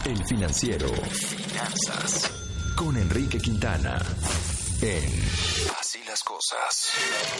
El Financiero. Finanzas. Con Enrique Quintana. En Así las Cosas.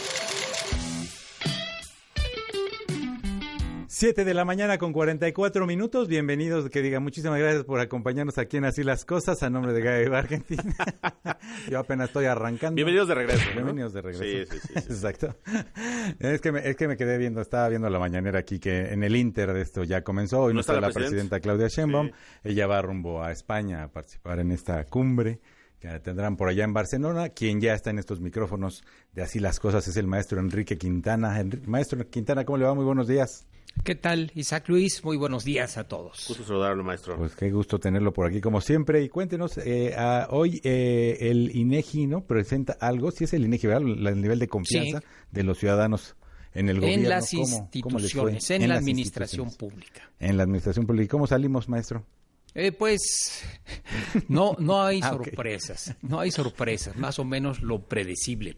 7 de la mañana con 44 minutos. Bienvenidos, que diga, muchísimas gracias por acompañarnos aquí en Así las Cosas, a nombre de Gaby Argentina. Yo apenas estoy arrancando. Bienvenidos de regreso, ¿no? Bienvenidos de regreso. Sí. Exacto. Es que me quedé viendo, estaba viendo la mañanera aquí, que en el Inter de esto ya comenzó. Hoy no está la presidenta Claudia Sheinbaum. Sí. Ella va rumbo a España a participar en esta cumbre que tendrán por allá en Barcelona. Quien ya está en estos micrófonos de Así las Cosas es el maestro Enrique Quintana. Maestro Quintana, ¿cómo le va? Muy buenos días. ¿Qué tal, Isaac Luis? Muy buenos días a todos. Gusto saludarlo, maestro. Pues qué gusto tenerlo por aquí, como siempre. Y cuéntenos, hoy el INEGI, ¿no?, presenta algo, si es el INEGI, ¿verdad?, el nivel de confianza de los ciudadanos en el gobierno. En las instituciones, en la administración pública. En la administración pública. ¿Cómo salimos, maestro? Pues no hay sorpresas, okay. No hay sorpresas, más o menos lo predecible.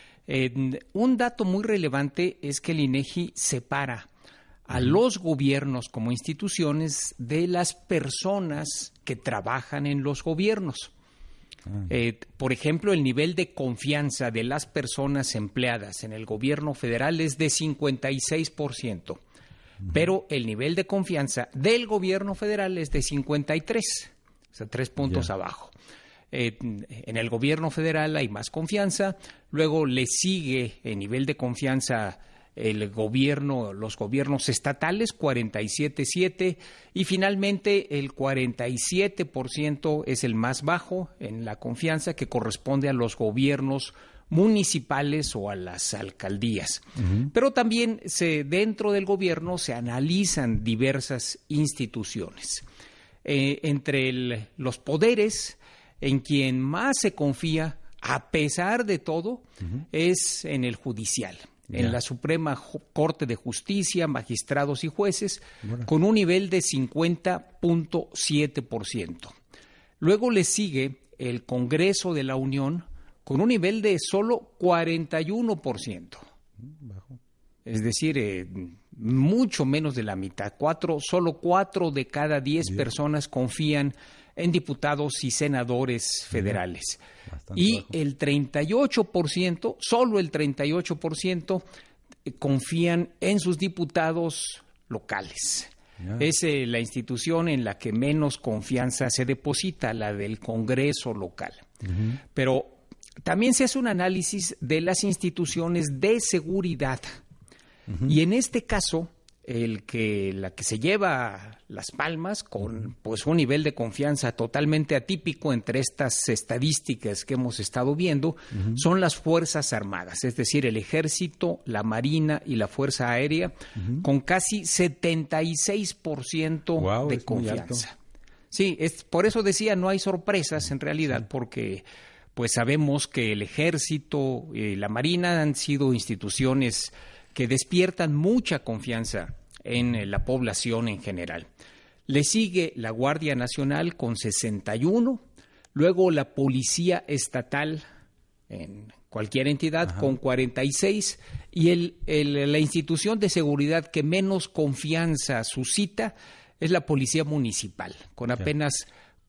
Un dato muy relevante es que el INEGI separa a los gobiernos como instituciones de las personas que trabajan en los gobiernos. Por ejemplo, el nivel de confianza de las personas empleadas en el gobierno federal es de 56%, pero el nivel de confianza del gobierno federal es de 53%, o sea, 3 puntos abajo. En el gobierno federal hay más confianza, luego le sigue el nivel de confianza los gobiernos estatales, 47.7%, y finalmente el 47% es el más bajo en la confianza, que corresponde a los gobiernos municipales o a las alcaldías. Pero también dentro del gobierno se analizan diversas instituciones. Entre los poderes, en quien más se confía, a pesar de todo, es en el judicial. En la Suprema Corte de Justicia, magistrados y jueces, con un nivel de 50.7%. Luego le sigue el Congreso de la Unión con un nivel de solo 41%. Bajo. Es decir, mucho menos de la mitad. Solo 4 de cada 10 personas confían en diputados y senadores federales. Y bajo. El 38%, solo el 38%, confían en sus diputados locales. Es la institución en la que menos confianza se deposita, la del Congreso local. Pero también se hace un análisis de las instituciones de seguridad. Y en este caso, la que se lleva las palmas con pues un nivel de confianza totalmente atípico entre estas estadísticas que hemos estado viendo, son las Fuerzas Armadas, es decir, el Ejército, la Marina y la Fuerza Aérea, con casi 76% de confianza. Sí, por eso decía, no hay sorpresas en realidad, porque pues sabemos que el Ejército y la Marina han sido instituciones que despiertan mucha confianza en la población en general. Le sigue la Guardia Nacional con 61, luego la Policía Estatal en cualquier entidad con 46, y la institución de seguridad que menos confianza suscita es la Policía Municipal, con apenas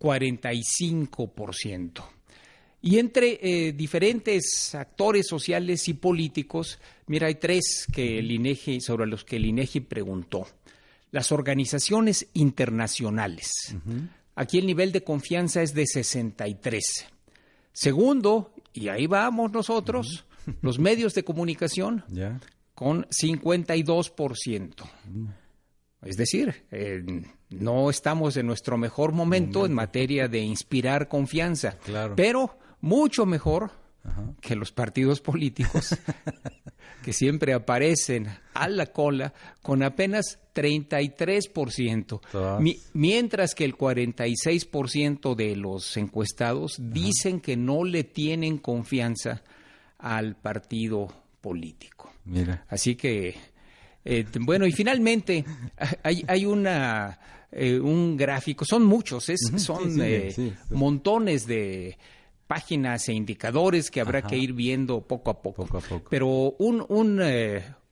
45%. Y entre diferentes actores sociales y políticos, mira, hay 3 sobre los que el INEGI preguntó. Las organizaciones internacionales. Aquí el nivel de confianza es de 63. Segundo, y ahí vamos nosotros, los medios de comunicación, con 52%. Es decir, no estamos en nuestro mejor momento en materia de inspirar confianza, pero mucho mejor que los partidos políticos que siempre aparecen a la cola con apenas 33%, mientras que el 46% de los encuestados dicen que no le tienen confianza al partido político. Mira. Así que bueno, y finalmente hay un gráfico, son muchos, son montones de páginas e indicadores que habrá que ir viendo poco a poco. Pero un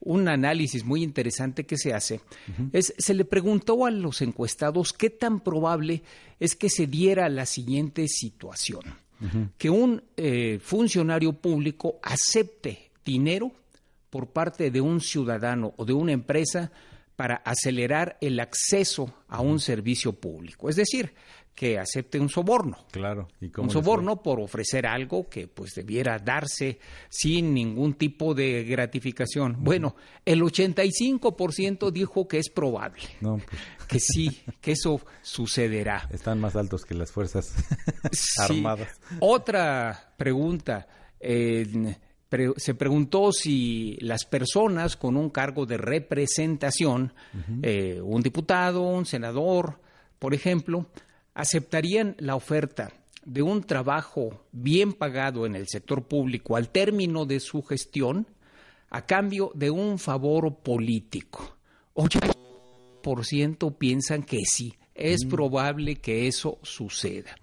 un análisis muy interesante que se hace, se le preguntó a los encuestados qué tan probable es que se diera la siguiente situación, que un funcionario público acepte dinero por parte de un ciudadano o de una empresa para acelerar el acceso a un servicio público. Es decir, que acepte un soborno. Claro. ¿Y cómo un soborno por ofrecer algo que pues debiera darse sin ningún tipo de gratificación. Bueno, el 85% dijo que es probable. No, pues. Que sí, que eso sucederá. Están más altos que las fuerzas armadas. Otra pregunta. Se preguntó si las personas con un cargo de representación, un diputado, un senador, por ejemplo, aceptarían la oferta de un trabajo bien pagado en el sector público al término de su gestión a cambio de un favor político. 80% piensan que sí, es probable que eso suceda.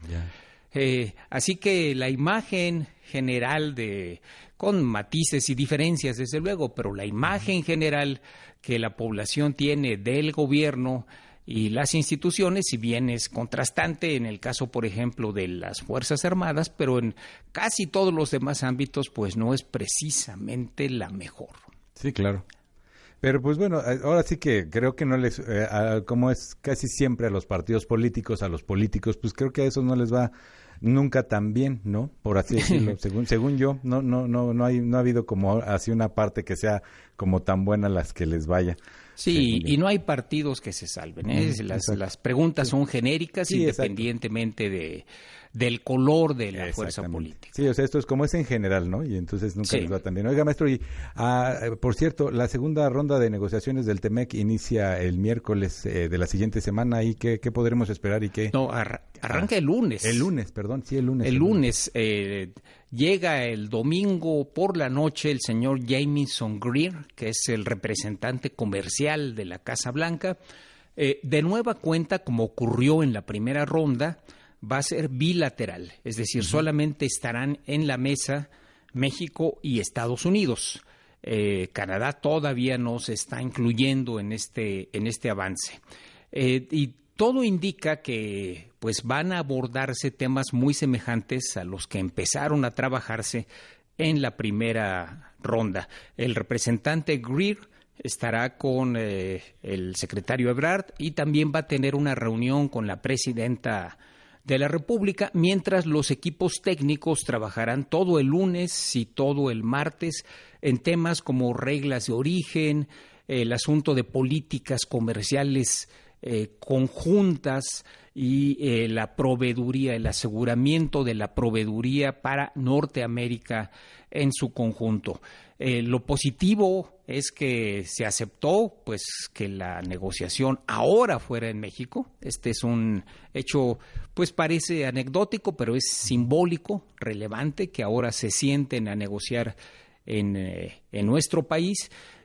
Así que la imagen general con matices y diferencias desde luego, pero la imagen general que la población tiene del gobierno y las instituciones, si bien es contrastante en el caso, por ejemplo, de las Fuerzas Armadas, pero en casi todos los demás ámbitos, pues no es precisamente la mejor. Sí, claro. Pero pues bueno, ahora sí que creo que no les, como es casi siempre a los partidos políticos, a los políticos, pues creo que a eso no les va nunca tan bien, ¿no? Por así decirlo, según yo, no ha habido como así una parte que sea como tan buena las que les vaya. Sí, y no hay partidos que se salven, ¿eh? Las preguntas son genéricas, independientemente del color de la fuerza política. Sí, o sea, esto es como es en general, ¿no? Y entonces nunca les va tan bien. Oiga, maestro, y por cierto, la segunda ronda de negociaciones del TEMEC inicia el miércoles de la siguiente semana. ¿Y qué podremos esperar y qué? No, arranca el lunes. El lunes, perdón, sí, el lunes. El lunes. Llega el domingo por la noche el señor Jamieson Greer, que es el representante comercial de la Casa Blanca. De nueva cuenta, como ocurrió en la primera ronda, va a ser bilateral, es decir, solamente estarán en la mesa México y Estados Unidos. Canadá todavía no se está incluyendo en este avance. Y todo indica que pues van a abordarse temas muy semejantes a los que empezaron a trabajarse en la primera ronda. El representante Greer estará con el secretario Ebrard y también va a tener una reunión con la presidenta de la República, mientras los equipos técnicos trabajarán todo el lunes y todo el martes en temas como reglas de origen, el asunto de políticas comerciales conjuntas y la proveeduría, el aseguramiento de la proveeduría para Norteamérica en su conjunto. Lo positivo es que se aceptó pues que la negociación ahora fuera en México. Este es un hecho, pues parece anecdótico, pero es simbólico, relevante, que ahora se sienten a negociar en nuestro país.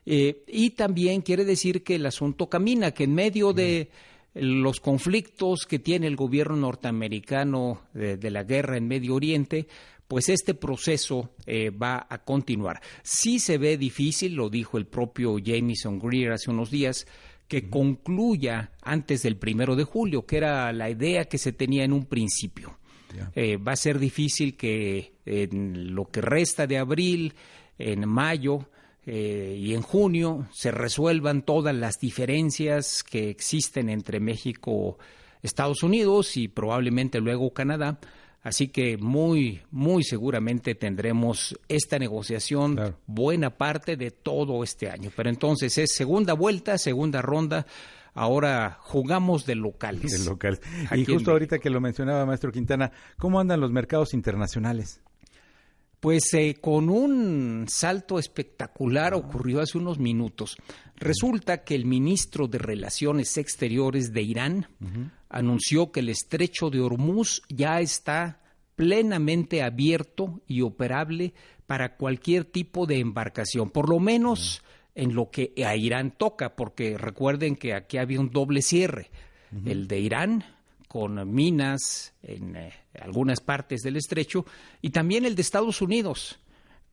Y también quiere decir que el asunto camina, que en medio de los conflictos que tiene el gobierno norteamericano de la guerra en Medio Oriente, pues este proceso va a continuar. Sí se ve difícil, lo dijo el propio Jamieson Greer hace unos días, que concluya antes del 1 de julio, que era la idea que se tenía en un principio. Va a ser difícil que en lo que resta de abril, en mayo y en junio se resuelvan todas las diferencias que existen entre México, Estados Unidos y probablemente luego Canadá. Así que muy seguramente tendremos esta negociación buena parte de todo este año. Pero entonces es segunda vuelta, segunda ronda. Ahora jugamos de locales. De locales. Y justo ahorita que lo mencionaba, maestro Quintana, ¿cómo andan los mercados internacionales? Pues con un salto espectacular ocurrió hace unos minutos. Resulta que el ministro de Relaciones Exteriores de Irán anunció que el estrecho de Hormuz ya está plenamente abierto y operable para cualquier tipo de embarcación, por lo menos en lo que a Irán toca, porque recuerden que aquí había un doble cierre, el de Irán con minas en algunas partes del estrecho y también el de Estados Unidos,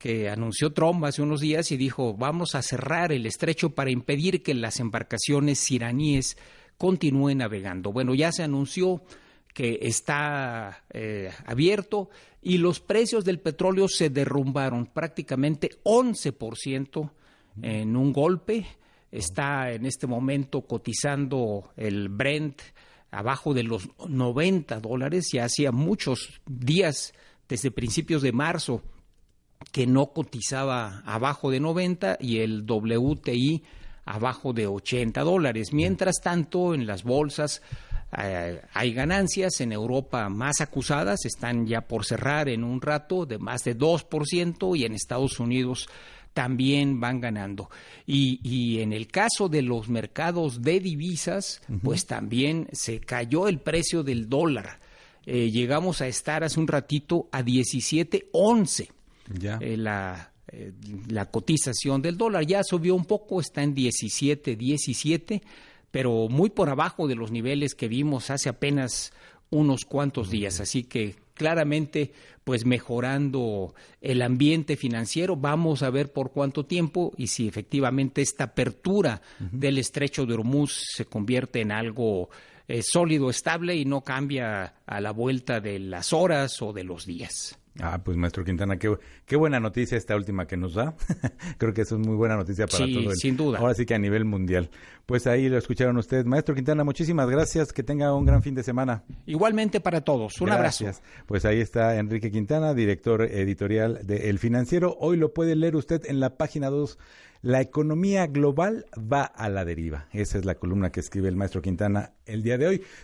que anunció Trump hace unos días y dijo, vamos a cerrar el estrecho para impedir que las embarcaciones iraníes continúen navegando. Bueno, ya se anunció que está abierto y los precios del petróleo se derrumbaron prácticamente 11% en un golpe. Está en este momento cotizando el Brent abajo de los $90. Ya hacía muchos días, desde principios de marzo, que no cotizaba abajo de 90 y el WTI abajo de $80. Mientras tanto, en las bolsas hay ganancias. En Europa más acusadas, están ya por cerrar en un rato de más de 2%, y en Estados Unidos también van ganando. Y en el caso de los mercados de divisas, pues también se cayó el precio del dólar. Llegamos a estar hace un ratito a 17.11. Ya. La cotización del dólar ya subió un poco, está en 17, pero muy por abajo de los niveles que vimos hace apenas unos cuantos días. Así que claramente, pues mejorando el ambiente financiero. Vamos a ver por cuánto tiempo y si efectivamente esta apertura del estrecho de Hormuz se convierte en algo sólido, estable y no cambia a la vuelta de las horas o de los días. Pues maestro Quintana, qué buena noticia esta última que nos da. Creo que eso es muy buena noticia para todo el, sin duda. Ahora sí que a nivel mundial. Pues ahí lo escucharon ustedes. Maestro Quintana, muchísimas gracias. Que tenga un gran fin de semana. Igualmente para todos. Un abrazo. Pues ahí está Enrique Quintana, director editorial de El Financiero. Hoy lo puede leer usted en la página 2. La economía global va a la deriva. Esa es la columna que escribe el maestro Quintana el día de hoy.